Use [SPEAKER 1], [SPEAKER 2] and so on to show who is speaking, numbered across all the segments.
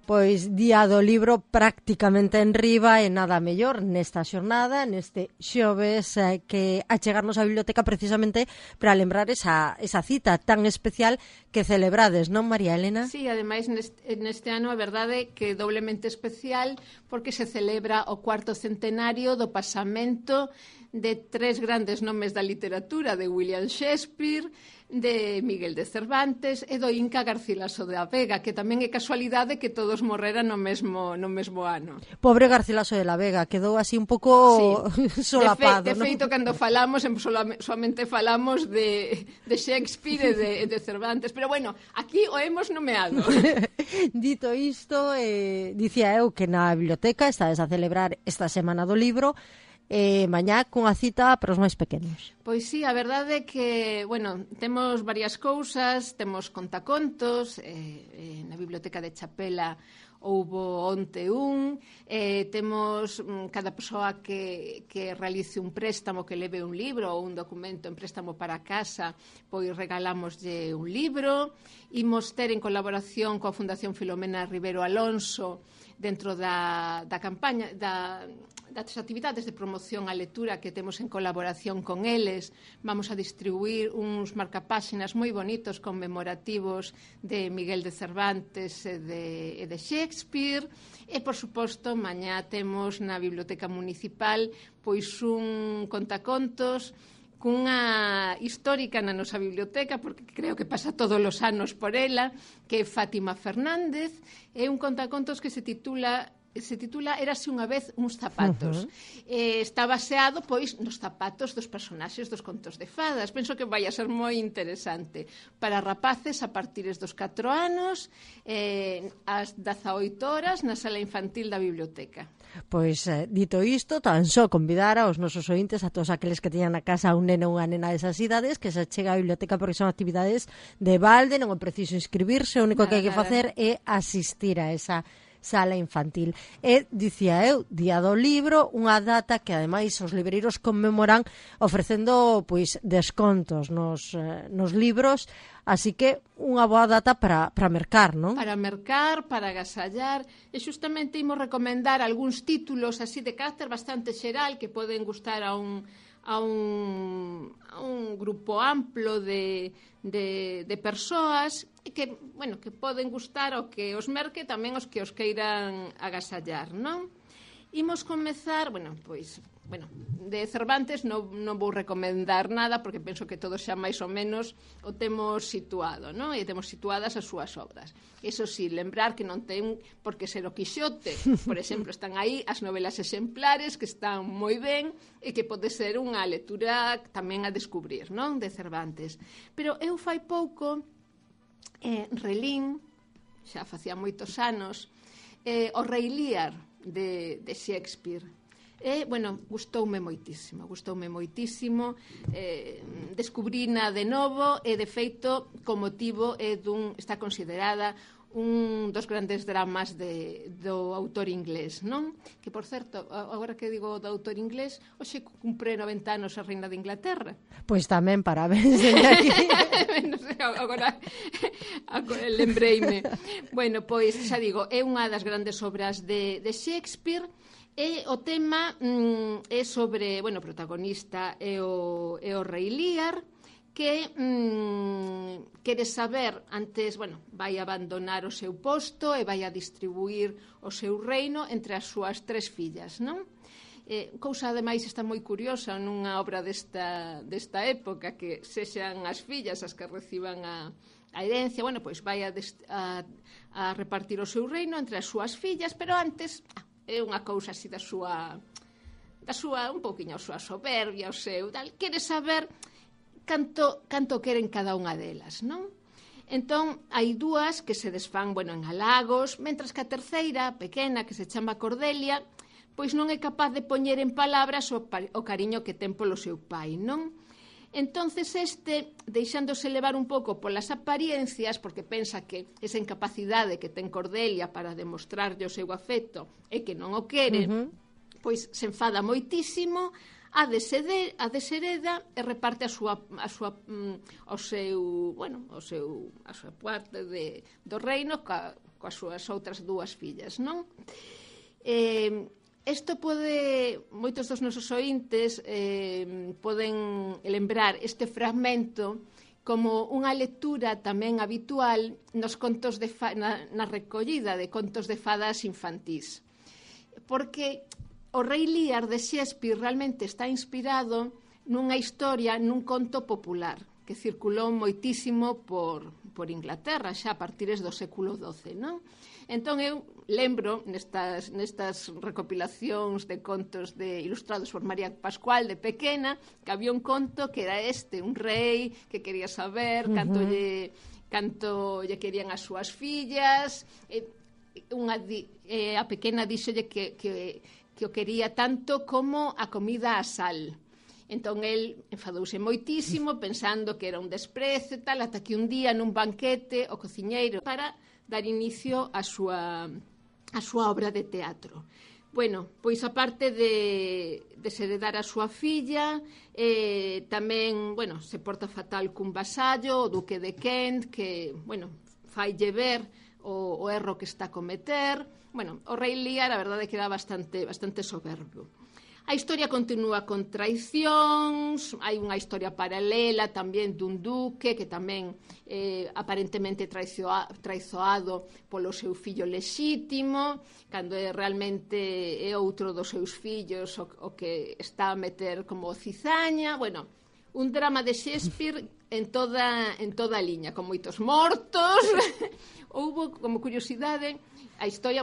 [SPEAKER 1] Pois día do libro prácticamente en riba e nada mellor nesta xornada, neste xoves que achegarnos á biblioteca precisamente para lembrar esa cita tan especial que celebrades, non, María Elena?
[SPEAKER 2] Sí, ademais neste ano a verdade que doblemente especial porque se celebra o cuarto centenario do pasamento de tres grandes nomes da literatura, de William Shakespeare, de Miguel de Cervantes e do Inca Garcilaso de la Vega, que tamén é casualidade que todos morreran no mesmo ano.
[SPEAKER 1] Pobre Garcilaso de la Vega, quedou así un pouco solapado.
[SPEAKER 2] De feito, cando falamos, solamente falamos de Shakespeare e de Cervantes, pero bueno, aquí o hemos nomeado.
[SPEAKER 1] Dito isto, dicía eu que na biblioteca estades a celebrar esta Semana do Libro, mañá cunha cita para os máis pequenos.
[SPEAKER 2] Pois sí, a verdade é que, bueno, temos varias cousas, temos contacontos, na biblioteca de Chapela houbo onte temos cada persoa que realice un préstamo, que leve un libro ou un documento en préstamo para casa, pois regalámoslle un libro. Imos ter en colaboración coa Fundación Filomena Rivero Alonso dentro da campaña das actividades de promoción á lectura que temos en colaboración con eles. Vamos a distribuir uns marcapáxinas moi bonitos conmemorativos de Miguel de Cervantes e de Shakespeare. E, por suposto, mañá temos na Biblioteca Municipal pois un contacontos cunha histórica na nosa biblioteca, porque creo que pasa todos os anos por ela, que é Fátima Fernández, é un contacontos que se titula Érase unha vez uns zapatos. Está baseado, pois, nos zapatos dos personaxes dos contos de fadas. Penso que vai a ser moi interesante para rapaces a partir dos 4 anos, ás 18 horas, na sala infantil da biblioteca.
[SPEAKER 1] Pois, dito isto, tan só convidar aos nosos ointes, a todos aqueles que teñan na casa un neno ou unha nena desas idades, que se chega á biblioteca porque son actividades de balde, non é preciso inscribirse, o único que hai que facer é asistir a esa sala infantil. E, dicía eu, Día do Libro, unha data que ademais os libreiros conmemoran ofrecendo pois descontos nos libros, así que unha boa data para mercar, non?
[SPEAKER 2] Para mercar, para agasallar, e xustamente imos recomendar algúns títulos así de carácter bastante xeral que poden gustar a un grupo amplo de persoas que, bueno, que poden gustar o que os merque tamén os que os queiran agasallar, non? Imos comezar, de Cervantes non vou recomendar nada porque penso que todos xa máis ou menos o temos situado, non? E temos situadas as súas obras. Eso sí, lembrar que non ten por que ser o Quixote. Por exemplo, están aí as novelas exemplares que están moi ben e que pode ser unha lectura tamén a descubrir, non? De Cervantes. Pero eu fai pouco relín, xa facía moitos anos, o Rei Lear de Shakespeare. E, gustoume moitísimo. Descubrina de novo e, de feito, co motivo está considerada un dos grandes dramas do autor inglés, non? Que, por certo, agora que digo do autor inglés, hoxe cumpre 90 anos a reina de Inglaterra.
[SPEAKER 1] Pois tamén parabéns dende aquí.
[SPEAKER 2] Non sei, agora lembreime. Bueno, pois, xa digo, é unha das grandes obras de Shakespeare. E o tema é sobre, o protagonista é o Rei Lear, que quere saber antes, vai abandonar o seu posto e vai a distribuir o seu reino entre as súas 3 fillas, non? Cousa, ademais, está moi curiosa nunha obra desta época, que sexan as fillas as que reciban a herencia, pois vai a repartir o seu reino entre as súas fillas, pero antes é unha cousa así da súa un pouquiño a súa soberbia, o seu tal, quere saber canto queren cada unha delas, non? Entón, hai dúas que se desfán, en halagos, mentras que a terceira, pequena, que se chama Cordelia, pois non é capaz de poñer en palabras o cariño que ten polo seu pai, non? Entonces deixándose levar un pouco polas apariencias, porque pensa que esa incapacidade que ten Cordelia para demostrarlle o seu afecto e que non o quere, pois se enfada moitísimo, a deshereda e reparte a súa parte do reino coas súas outras dúas fillas, non? Isto moitos dos nosos ointes poden lembrar este fragmento como unha lectura tamén habitual nos contos na recollida de contos de fadas infantís. Porque o Rei Lear de Shakespeare realmente está inspirado nunha historia, nun conto popular que circulou moitísimo por Inglaterra xa a partires do século XII, non? Entón eu lembro nestas recopilacións de contos ilustrados por María Pascual de pequena que había un conto que era un rei que quería saber canto lle querían as súas fillas, a pequena díxolle que o quería tanto como a comida a sal. Entón, el enfadouse moitísimo, pensando que era un desprezo e tal, ata que un día nun banquete o cociñeiro para dar inicio á súa obra de teatro. Bueno, pois aparte de se heredar a súa filla, tamén, se porta fatal cun vasallo, o duque de Kent, que, faille ver o erro que está a cometer. O Rei Lear, a verdade é que era bastante soberbio. A historia continúa con traicións, hai unha historia paralela tamén dun duque que tamén aparentemente traizoado polo seu fillo lexítimo, cando realmente é outro dos seus fillos o que está a meter como cizaña. Un drama de Shakespeare en toda a liña, con moitos mortos. Houbo, como curiosidade, a historia,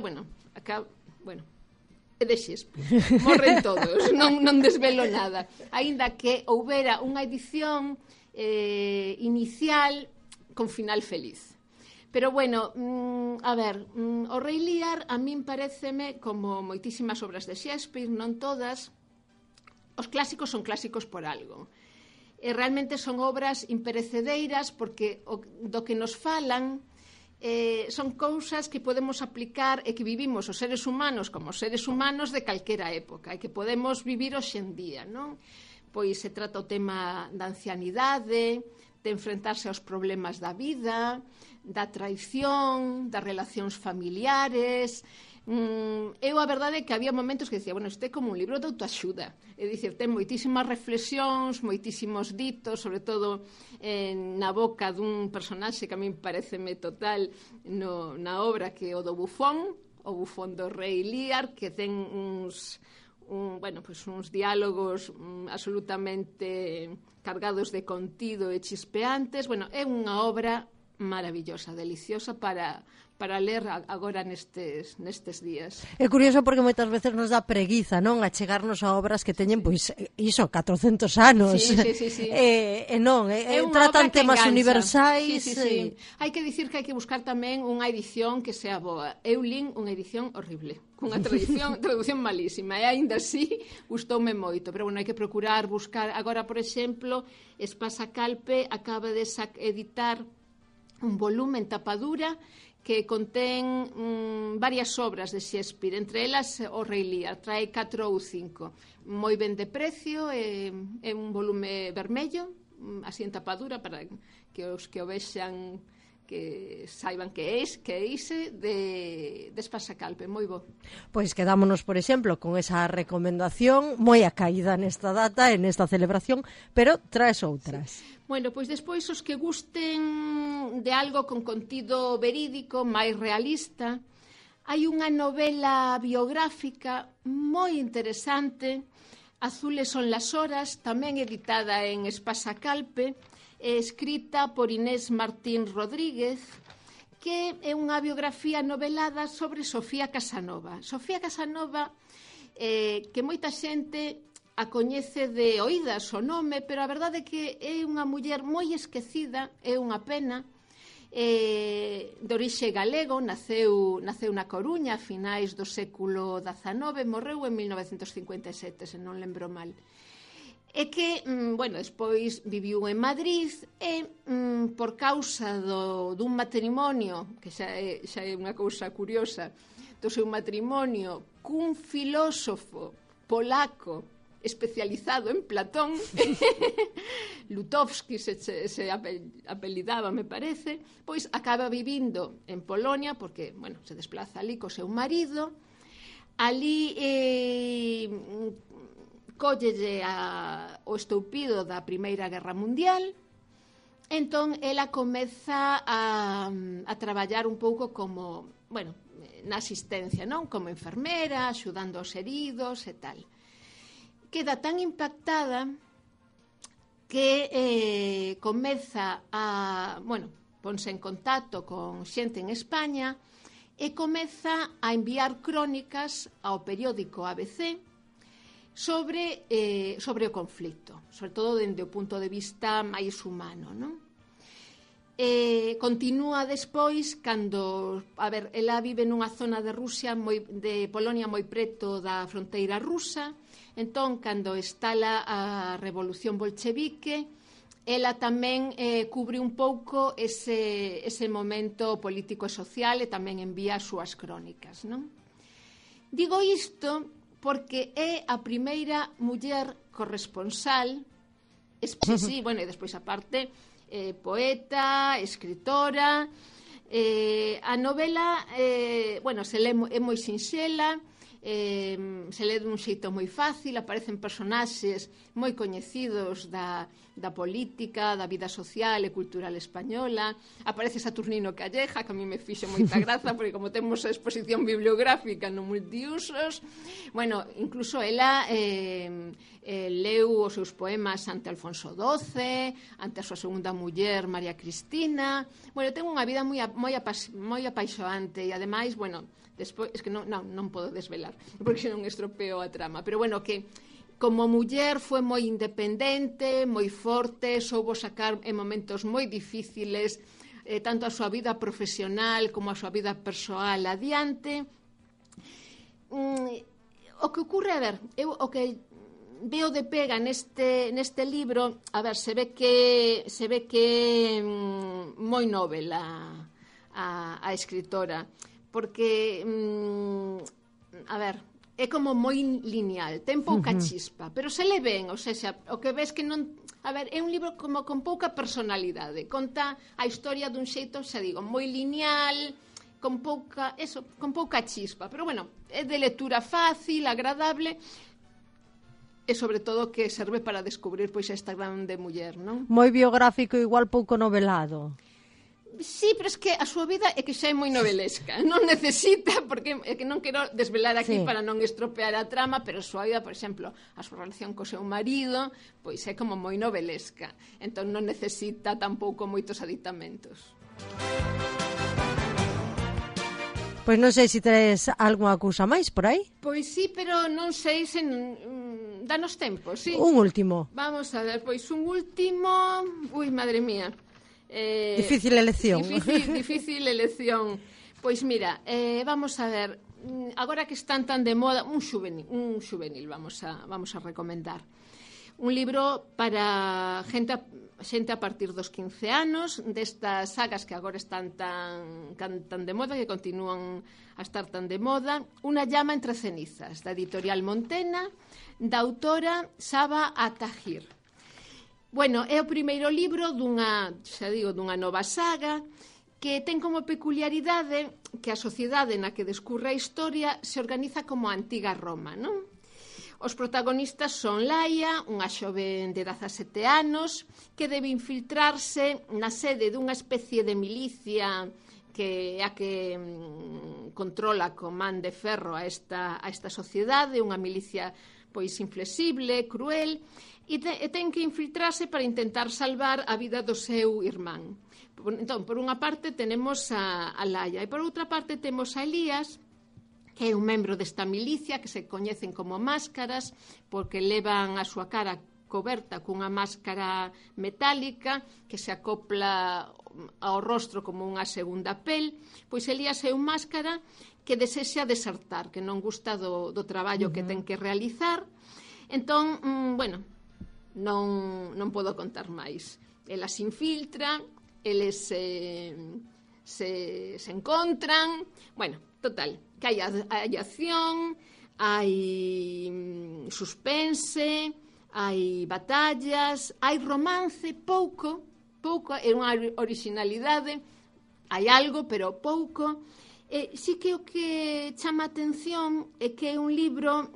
[SPEAKER 2] é de Shakespeare, morren todos, non desvelo nada, aínda que houbera unha edición inicial con final feliz. Pero o Rei Lear a min paréceme, como moitísimas obras de Shakespeare, non todas, os clásicos son clásicos por algo. E realmente son obras imperecedeiras porque do que nos falan son cousas que podemos aplicar e que vivimos os seres humanos como seres humanos de calquera época e que podemos vivir hoxe en día, non? Pois se trata o tema da ancianidade, de enfrentarse aos problemas da vida, da traición, das relacións familiares. Eu a verdade é que había momentos que dicía, isto é como un libro de autoaxuda, é dicir, ten moitísimas reflexións, moitísimos ditos, sobre todo na boca dun personaxe que a min pareceme total na obra, que é o do bufón, o bufón do Rei Lear, que ten uns diálogos absolutamente cargados de contido e chispeantes. É unha obra maravillosa, deliciosa para ler agora nestes días.
[SPEAKER 1] É curioso porque moitas veces nos dá preguiza, non? A chegarnos a obras que teñen, 400 anos.
[SPEAKER 2] Sí.
[SPEAKER 1] Tratan temas universais.
[SPEAKER 2] Sí. Hai que dicir que hai que buscar tamén unha edición que sea boa. Eu lin unha edición horrible, cunha traducción malísima, e aínda así gustoume moito. Pero hai que procurar buscar. Agora, por exemplo, Espasa Calpe acaba de editar un volume en tapadura que contén varias obras de Shakespeare, entre elas o Rei Lear, trae 4 ou 5. Moi ben de precio, é un volume vermello, así en tapadura, para que os que o vexan que saiban que é ise de Espasacalpe, moi bo.
[SPEAKER 1] Pois quedámonos, por exemplo, con esa recomendación moi acaída nesta data, en esta celebración, pero traes outras.
[SPEAKER 2] Sí. Pois despois os que gusten de algo con contido verídico, máis realista, hai unha novela biográfica moi interesante, Azules son las horas, tamén editada en Espasacalpe, escrita por Inés Martín Rodríguez, que é unha biografía novelada sobre Sofía Casanova. Sofía Casanova, que moita xente a coñece de oídas o nome, pero a verdade é que é unha muller moi esquecida, é unha pena, de orixe galego, naceu na Coruña a finais do século XIX, morreu en 1957, se non lembro mal. É que, despois viviu en Madrid e por causa dun matrimonio, que xa é unha cousa curiosa, do seu matrimonio cun filósofo polaco especializado en Platón, Lutovsky se apelidaba, me parece, pois acaba vivindo en Polonia, porque, bueno, se desplaza ali co seu marido, ali collelle o estoupido da Primeira Guerra Mundial. Entón, ela comeza a traballar un pouco como, bueno, na asistencia, non? Como enfermera, axudando aos heridos e tal. Queda tan impactada que comeza a, bueno, ponse en contacto con xente en España e comeza a enviar crónicas ao periódico ABC sobre o conflito, sobre todo dende o punto de vista máis humano, non? Continúa despois cando, a ver, ela vive nunha zona de Rusia, de Polonia moi preto da fronteira rusa, entón, cando estala a revolución bolchevique, ela tamén cubre un pouco ese momento político e social e tamén envía as súas crónicas, non? Digo isto porque é a primeira muller corresponsal, sí, bueno, e despois aparte poeta, escritora. A novela, bueno, é moi sinxela, se lê dun xeito moi fácil, aparecen personaxes moi coñecidos da política, da vida social e cultural española. Aparece Saturnino Calleja, que a mí me fixe moita graza, porque como temos a exposición bibliográfica no multiusos, bueno, incluso ela leu os seus poemas ante Alfonso XII, ante a súa segunda muller, María Cristina. Bueno, ten unha vida moi apaixoante e, ademais, bueno, despois, es que non podo desvelar, porque senón estropeo a trama, pero bueno, que como muller foi moi independente, moi forte, soubo sacar en momentos moi difíciles tanto a súa vida profesional como a súa vida persoal adiante. O que ocurre, a ver, o que veo de pega neste libro, a ver, se ve que moi novela a escritora, porque a ver, é como moi lineal, ten pouca chispa, pero se le ven, ou seja, o que ves que non... A ver, é un libro como con pouca personalidade, conta a historia dun xeito, xa digo, moi lineal, con pouca chispa, pero bueno, é de lectura fácil, agradable, e sobre todo que serve para descubrir pois esta grande muller, non?
[SPEAKER 1] Moi biográfico, igual pouco novelado.
[SPEAKER 2] Sí, pero es que a súa vida é que xa é moi novelesca. Non necesita, porque é que non quero desvelar aquí para non estropear a trama, pero a súa vida, por exemplo, a súa relación co seu marido, pois é como moi novelesca. Entón non necesita tampouco moitos aditamentos.
[SPEAKER 1] Pois non sei se tes algunha cousa máis por aí.
[SPEAKER 2] Pois sí, pero non sei se danos tempo, sí.
[SPEAKER 1] Un último.
[SPEAKER 2] Vamos a ver, pois un último... Ui, madre mía.
[SPEAKER 1] Difícil elección.
[SPEAKER 2] Difícil elección. Pois mira, vamos a ver, agora que están tan de moda, un xuvenil vamos a recomendar. Un libro para xente a partir dos 15 anos, destas sagas que agora están tan de moda, que continúan a estar tan de moda. Una llama entre cenizas, da editorial Montena, da autora Saba Atahir. Bueno, é o primeiro libro dunha nova saga que ten como peculiaridade que a sociedade na que descurre a historia se organiza como a antiga Roma, non? Os protagonistas son Laia, unha xoven de 17 anos, que debe infiltrarse na sede dunha especie de milicia que é a que controla con man de ferro a esta sociedade, unha milicia pois inflexible, cruel, e ten que infiltrarse para intentar salvar a vida do seu irmán. Entón, por unha parte tenemos a Laia, e por outra parte temos a Elías, que é un membro desta milicia, que se coñecen como máscaras, porque levan a súa cara coberta cunha máscara metálica que se acopla ao rostro como unha segunda pel. Pois Elías é un máscara que desexa desertar, que non gusta do traballo que ten que realizar. Entón, bueno, non podo contar máis. Ela se infiltra, eles se encontran, bueno, total, que hai acción, hai suspense, hai batallas, hai romance, pouco, é unha originalidade, hai algo, pero pouco. Si que o que chama a atención é que é un libro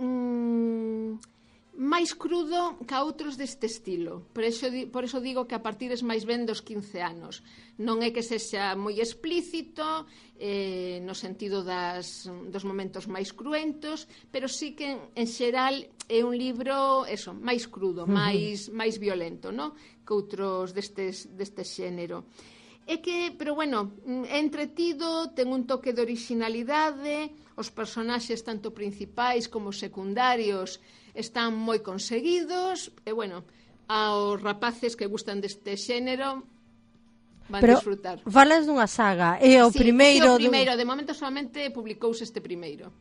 [SPEAKER 2] máis crudo que outros deste estilo. Por eso digo que a partir máis ben dos 15 anos. Non é que sexa moi explícito, no sentido dos momentos máis cruentos, pero sí que en xeral é un libro máis crudo, máis violento, no? Que outros deste xénero. Pero bueno, é entretido, ten un toque de originalidade, os personaxes tanto principais como secundarios están moi conseguidos, e bueno, aos rapaces que gustan deste xénero van disfrutar.
[SPEAKER 1] Pero falas dunha saga, é o primeiro...
[SPEAKER 2] Sí, o primeiro, de momento solamente publicouse este primeiro.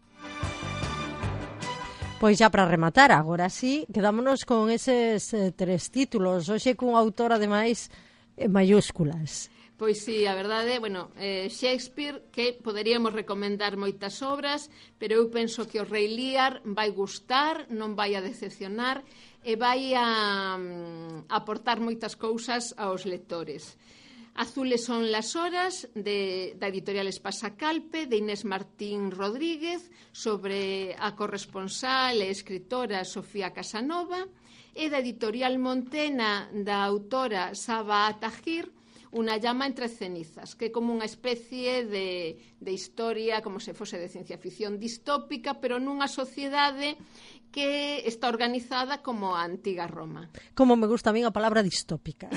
[SPEAKER 1] Pois xa para rematar, agora sí, quedámonos con eses 3 títulos, hoxe cun autor ademais mayúsculas.
[SPEAKER 2] Pois sí, a verdade, Shakespeare, que poderíamos recomendar moitas obras, pero eu penso que o Rei Lear vai gustar, non vai a decepcionar e vai a aportar moitas cousas aos lectores. Azules son las horas, da editorial Espasacalpe, de Inés Martín Rodríguez, sobre a corresponsal e escritora Sofía Casanova, e da editorial Montena, da autora Saba Tahir, Una llama entre cenizas, que é como unha especie de historia, como se fose de ciencia ficción distópica, pero nunha sociedade que está organizada como a antiga Roma.
[SPEAKER 1] Como me gusta a mí a palabra distópica.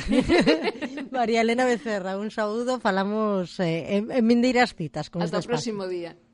[SPEAKER 1] María Elena Becerra, un saúdo, falamos en vindeiras citas.
[SPEAKER 2] Hasta o próximo día.